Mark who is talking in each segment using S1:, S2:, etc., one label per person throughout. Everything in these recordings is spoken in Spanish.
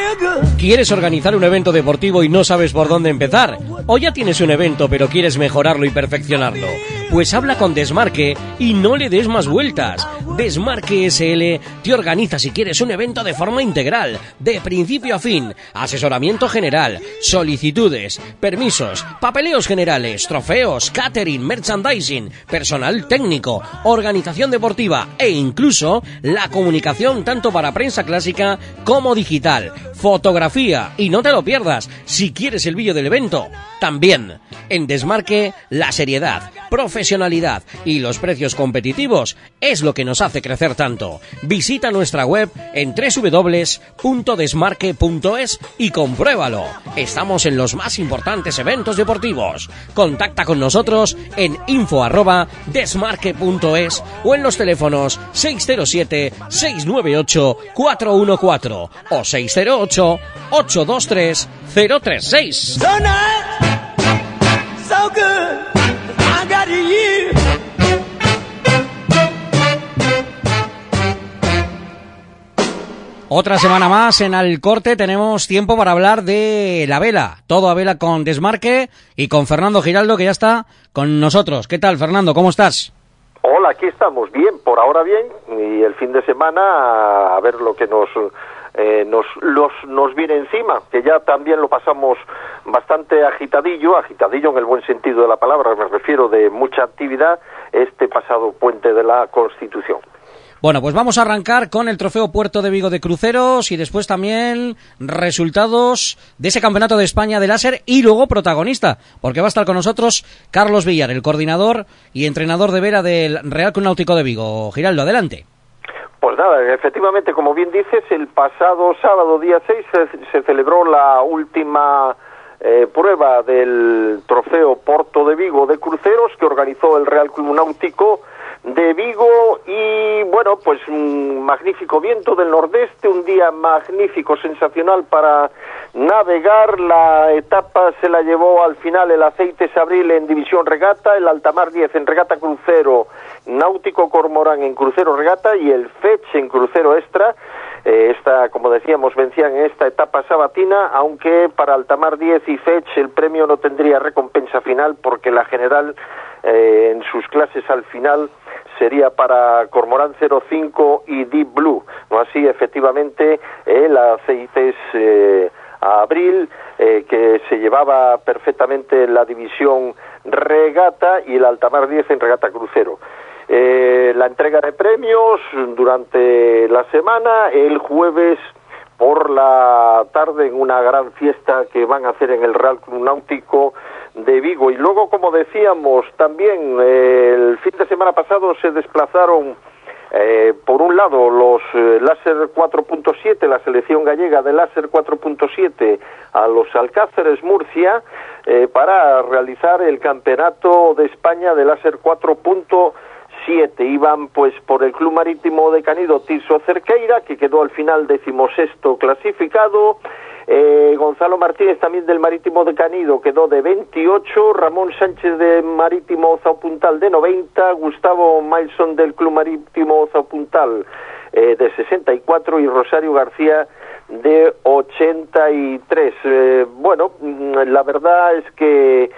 S1: ¿Quieres organizar un evento deportivo y no sabes por dónde empezar? ¿O ya tienes un evento pero quieres mejorarlo y perfeccionarlo? Pues habla con Desmarque y no le des más vueltas. Desmarque SL te organiza si quieres un evento de forma integral, de principio a fin, asesoramiento general, solicitudes, permisos, papeleos generales, trofeos, catering, merchandising, personal técnico, organización deportiva e incluso la comunicación tanto para prensa clásica como digital, fotografía, y no te lo pierdas, si quieres el vídeo del evento, también. En Desmarque, la seriedad, profesionalidad y los precios competitivos es lo que nos hace crecer tanto. Visita nuestra web en www.desmarque.es y compruébalo. Estamos en los más importantes eventos deportivos. Contacta con nosotros en info@desmarque.es o en los teléfonos 607-698-414 o 608-823-036.
S2: So good, I got you.
S1: Otra semana más en Al Corte, tenemos tiempo para hablar de la vela, todo a vela con Desmarque y con Fernando Giraldo, que ya está con nosotros. ¿Qué tal, Fernando? ¿Cómo estás?
S3: Hola, aquí estamos, bien, por ahora bien, y el fin de semana a ver lo que nos viene encima, que ya también lo pasamos bastante agitadillo en el buen sentido de la palabra, me refiero, de mucha actividad este pasado puente de la Constitución.
S1: Bueno, pues vamos a arrancar con el Trofeo Puerto de Vigo de cruceros y después también resultados de ese Campeonato de España de láser y luego protagonista, porque va a estar con nosotros Carlos Villar, el coordinador y entrenador de vela del Real Club Náutico de Vigo. Giraldo, adelante.
S3: Pues nada, efectivamente, como bien dices, el pasado sábado, día 6, se celebró la última prueba del Trofeo Porto de Vigo de cruceros que organizó el Real Club Náutico de Vigo y bueno, pues un magnífico viento del nordeste, un día magnífico, sensacional para navegar. La etapa se la llevó al final el Aceites Abril en división regata, el Altamar 10 en regata crucero, Náutico Cormorán en crucero regata y el Fetch en crucero extra. Como decíamos, vencían en esta etapa sabatina, aunque para Altamar 10 y Fetch el premio no tendría recompensa final porque la general en sus clases al final sería para Cormorán 05 y Deep Blue, ¿no? Así, efectivamente, el Aceites Abril, que se llevaba perfectamente la división regata, y el Altamar 10 en regata crucero. La entrega de premios durante la semana, el jueves por la tarde en una gran fiesta que van a hacer en el Real Club Náutico de Vigo. Y luego, como decíamos, también el fin de semana pasado se desplazaron por un lado los láser 4.7, la selección gallega de láser 4.7 a los Alcáceres Murcia para realizar el campeonato de España de láser 4.7. Iban pues por el Club Marítimo de Canido Tirso Cerqueira, que quedó al final 16º clasificado. Gonzalo Martínez, también del Marítimo de Canido, quedó de 28, Ramón Sánchez de Marítimo Zaupuntal de 90, Gustavo Mailson del Club Marítimo Zaupuntal de 64 y Rosario García de 83. Bueno, la verdad es que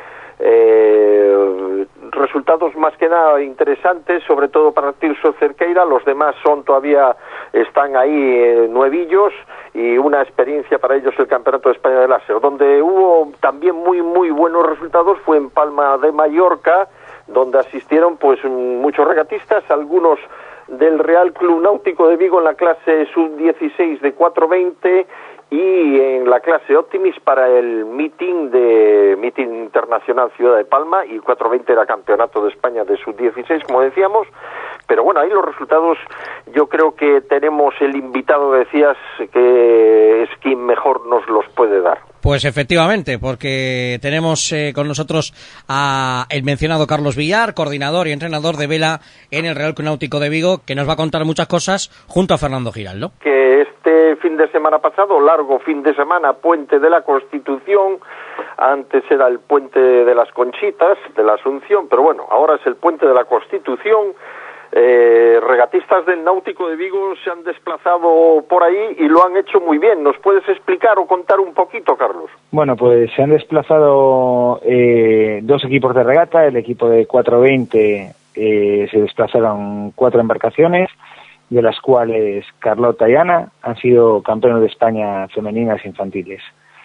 S3: resultados más que nada interesantes, sobre todo para Tirso Cerqueira. Los demás están ahí nuevillos, y una experiencia para ellos el Campeonato de España de Láser. Donde hubo también muy buenos resultados fue en Palma de Mallorca, donde asistieron pues muchos regatistas, algunos del Real Club Náutico de Vigo en la clase sub-16 de 420 y en la clase Optimis para el meeting internacional Ciudad de Palma, y 420 era Campeonato de España de sub-16, como decíamos. Pero bueno, ahí los resultados, yo creo que tenemos el invitado, decías, que es quien mejor nos los puede dar.
S1: Pues efectivamente, porque tenemos con nosotros a el mencionado Carlos Villar, coordinador y entrenador de vela en el Real Club Náutico de Vigo, que nos va a contar muchas cosas junto a Fernando Giraldo.
S3: Que este fin de semana pasado, largo fin de semana, puente de la Constitución, antes era el puente de las Conchitas, de la Asunción, pero bueno, ahora es el puente de la Constitución. regatistas del Náutico de Vigo se han desplazado por ahí y lo han hecho muy bien. ¿Nos puedes explicar o contar un poquito, Carlos?
S4: Bueno, pues se han desplazado dos equipos de regata. El equipo de 420 se desplazaron 4 embarcaciones, de las cuales Carlota y Ana han sido campeones de España femeninas infantiles.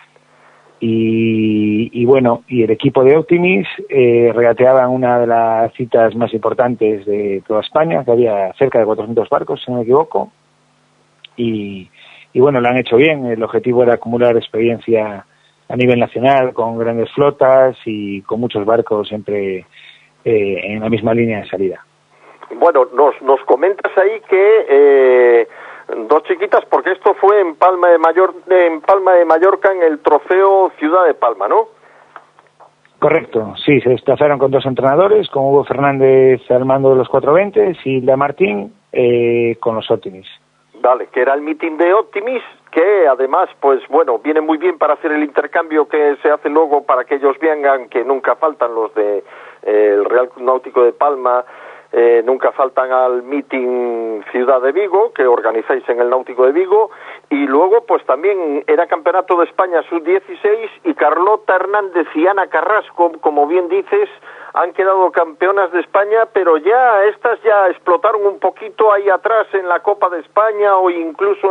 S4: Y bueno, y el equipo de Optimis regateaba en una de las citas más importantes de toda España, que había cerca de 400 barcos, si no me equivoco, y bueno, lo han hecho bien. El objetivo era acumular experiencia a nivel nacional, con grandes flotas y con muchos barcos siempre en la misma línea de salida.
S3: Bueno, nos comentas ahí que dos chiquitas, porque esto fue en Palma de Mallorca, en el Trofeo Ciudad de Palma, ¿no?
S4: Correcto, sí, se desplazaron con 2 entrenadores, con Hugo Fernández al mando de los 420 y Hilda Martín con los Optimis. Vale,
S3: que era el meeting de Optimis, que además, pues bueno, viene muy bien para hacer el intercambio que se hace luego para que ellos vengan, que nunca faltan los de el Real Club Náutico de Palma. Nunca faltan al meeting Ciudad de Vigo, que organizáis en el Náutico de Vigo, y luego pues también era Campeonato de España Sub-16 y Carlota Hernández y Ana Carrasco, como bien dices, han quedado campeonas de España, pero estas ya explotaron un poquito ahí atrás en la Copa de España o incluso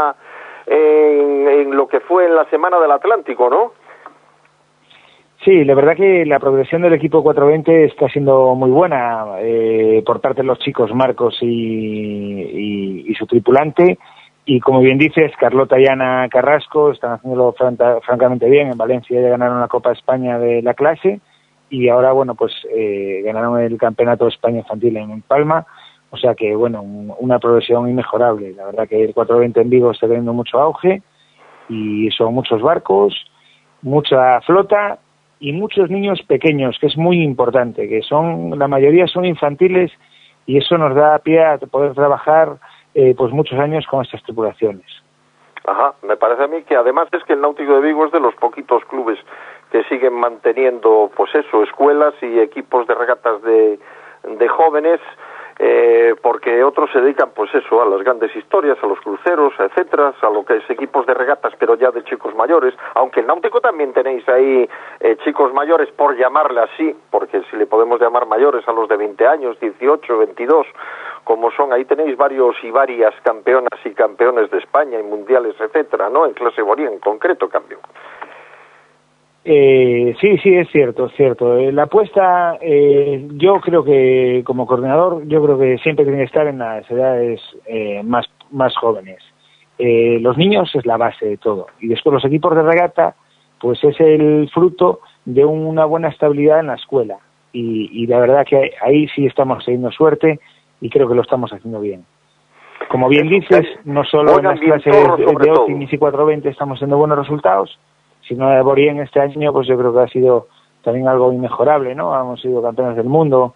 S3: en lo que fue en la Semana del Atlántico, ¿no?
S4: Sí, la verdad que la progresión del equipo 420 está siendo muy buena por parte de los chicos Marcos y su tripulante, y como bien dices, Carlota y Ana Carrasco están haciéndolo francamente bien. En Valencia ya ganaron la Copa de España de la clase y ahora, bueno, pues ganaron el Campeonato de España Infantil en Palma, o sea que, bueno, una progresión inmejorable. La verdad que el 420 en Vigo está teniendo mucho auge y son muchos barcos, mucha flota y muchos niños pequeños, que es muy importante, que la mayoría son infantiles, y eso nos da pie a poder trabajar pues muchos años con estas tripulaciones.
S3: Ajá, me parece a mí que además es que el Náutico de Vigo es de los poquitos clubes que siguen manteniendo, pues eso, escuelas y equipos de regatas de jóvenes, porque otros se dedican, pues eso, a las grandes historias, a los cruceros, etcétera, a lo que es equipos de regatas, pero ya de chicos mayores, aunque en Náutico también tenéis ahí chicos mayores, por llamarle así, porque si le podemos llamar mayores a los de 20 años, 18, 22, como son, ahí tenéis varios y varias campeonas y campeones de España y mundiales, etcétera, ¿no? En clase Borí en concreto, cambio.
S4: Sí, es cierto. La apuesta, yo creo que como coordinador, yo creo que siempre tiene que estar en las edades más jóvenes. Los niños es la base de todo, y después los equipos de regata, pues es el fruto de una buena estabilidad en la escuela, y la verdad que ahí sí estamos teniendo suerte y creo que lo estamos haciendo bien. Como bien dices, no solo en las clases de Optimis y 420 estamos teniendo buenos resultados, sino de Borí en este año, pues yo creo que ha sido también algo inmejorable, ¿no? Hemos sido campeones del mundo,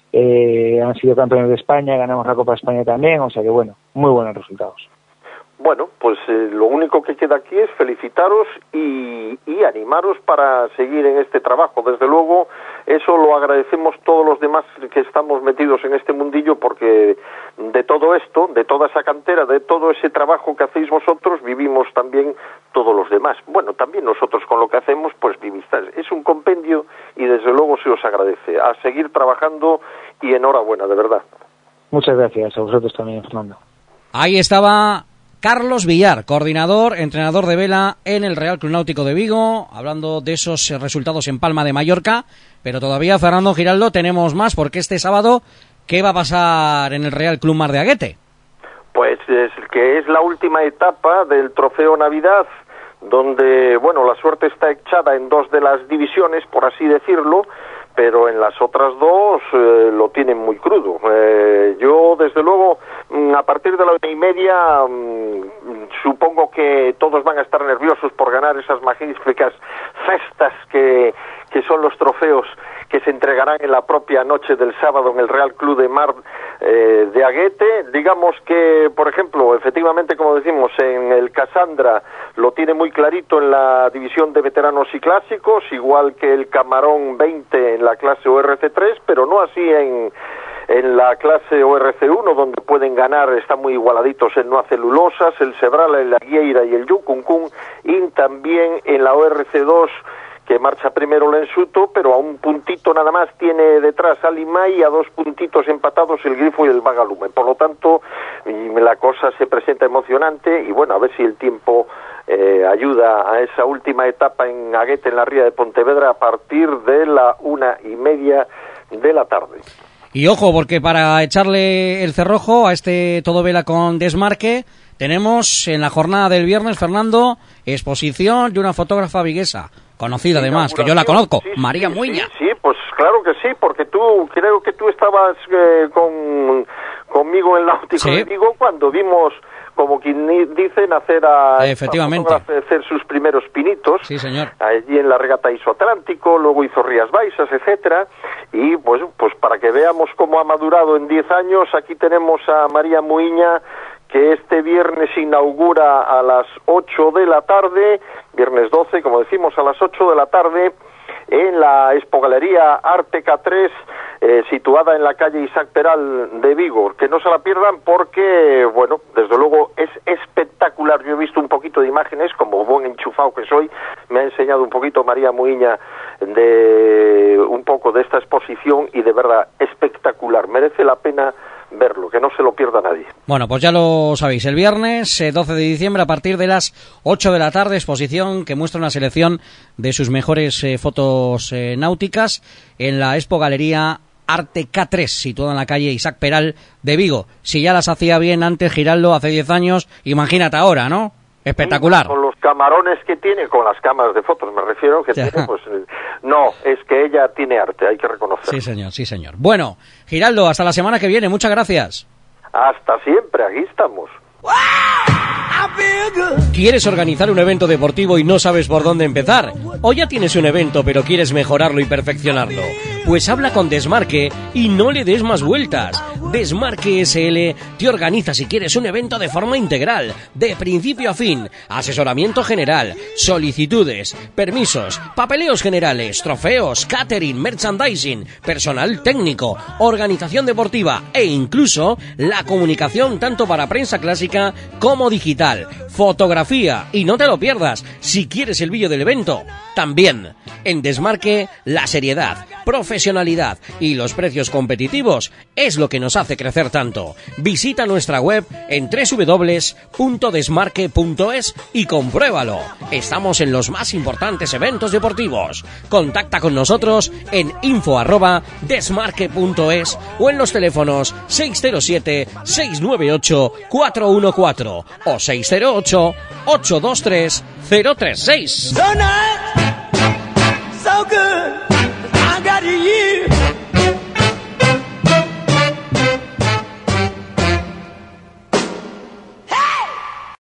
S4: han sido campeones de España, ganamos la Copa de España también, o sea que bueno, muy buenos resultados.
S3: Bueno, pues lo único que queda aquí es felicitaros y animaros para seguir en este trabajo. Desde luego, eso lo agradecemos todos los demás que estamos metidos en este mundillo, porque de todo esto, de toda esa cantera, de todo ese trabajo que hacéis vosotros, vivimos también todos los demás. Bueno, también nosotros con lo que hacemos, pues vivís. Es un compendio y desde luego se os agradece. A seguir trabajando y enhorabuena, de verdad.
S4: Muchas gracias, a vosotros también, Fernando.
S1: Ahí estaba Carlos Villar, coordinador, entrenador de vela en el Real Club Náutico de Vigo, hablando de esos resultados en Palma de Mallorca, pero todavía, Fernando Giraldo, tenemos más, porque este sábado, ¿qué va a pasar en el Real Club Mar de Aguete?
S3: Pues es que es la última etapa del Trofeo Navidad, donde, bueno, la suerte está echada en 2 de las divisiones, por así decirlo, pero en las otras 2 lo tienen muy crudo. Yo, desde luego, a partir de la 1:30, supongo que todos van a estar nerviosos por ganar esas magníficas cestas que son los trofeos que se entregarán en la propia noche del sábado en el Real Club de Mar de Aguete. Digamos que, por ejemplo, efectivamente, como decimos, en el Casandra lo tiene muy clarito en la división de veteranos y clásicos, igual que el Camarón 20 en la clase ORC3, pero no así en En la clase ORC1, donde pueden ganar, están muy igualaditos el Noa Celulosas, el Sebral, el Aguieira y el Yucuncún, y también en la ORC2, que marcha primero Lensuto, pero a un puntito nada más tiene detrás a Limay y a 2 puntitos empatados el Grifo y el Vagalume. Por lo tanto, la cosa se presenta emocionante y bueno, a ver si el tiempo ayuda a esa última etapa en Aguete, en la ría de Pontevedra, a partir de la 1:30 de la tarde.
S1: Y ojo, porque para echarle el cerrojo a este Todo Vela con Desmarque, tenemos en la jornada del viernes, Fernando, exposición de una fotógrafa viguesa, conocida además, que yo la conozco,
S3: sí,
S1: María Muiña.
S3: Sí, pues claro que sí, porque creo que tú estabas conmigo en Náutico de Vigo cuando vimos, como quien dice, nacer a
S1: efectivamente
S3: hacer sus primeros pinitos.
S1: Sí, señor.
S3: Allí en la regata Isoatlántico, luego hizo Rías Baixas, etcétera, y pues para que veamos cómo ha madurado en 10 años, aquí tenemos a María Muiña, que este viernes inaugura a las 8 de la tarde, viernes 12, como decimos, a las 8 de la tarde, en la Expogalería Arte K3, situada en la calle Isaac Peral de Vigo. Que no se la pierdan porque, bueno, desde luego es espectacular. Yo he visto un poquito de imágenes, como buen enchufado que soy, me ha enseñado un poquito María Muiña de un poco de esta exposición y de verdad espectacular. Merece la pena verlo, que no se lo pierda nadie.
S1: Bueno, pues ya lo sabéis, el viernes 12 de diciembre a partir de las 8 de la tarde, exposición que muestra una selección de sus mejores fotos náuticas en la Expo Galería Arte K3, situada en la calle Isaac Peral de Vigo. Si ya las hacía bien antes Giraldo hace 10 años, imagínate ahora, ¿no? Espectacular.
S3: Con los camarones que tiene, con las cámaras de fotos me refiero, que tiene, pues no, es que ella tiene arte, hay que reconocerlo.
S1: Sí, señor, sí, señor. Bueno, Giraldo, hasta la semana que viene, muchas gracias.
S3: Hasta siempre, aquí estamos.
S1: ¿Quieres organizar un evento deportivo y no sabes por dónde empezar? ¿O ya tienes un evento pero quieres mejorarlo y perfeccionarlo? Pues habla con Desmarque y no le des más vueltas. Desmarque SL te organiza si quieres un evento de forma integral, de principio a fin, asesoramiento general, solicitudes, permisos, papeleos generales, trofeos, catering, merchandising, personal técnico, organización deportiva e incluso la comunicación tanto para prensa clásica como digital, fotografía, y no te lo pierdas, si quieres el vídeo del evento, también. En Desmarque, la seriedad, profesionalidad y los precios competitivos es lo que nos hace crecer tanto. Visita nuestra web en www.desmarque.es y compruébalo. Estamos en los más importantes eventos deportivos. Contacta con nosotros en info@desmarque.es o en los teléfonos 607-698-414 o 608-823-036.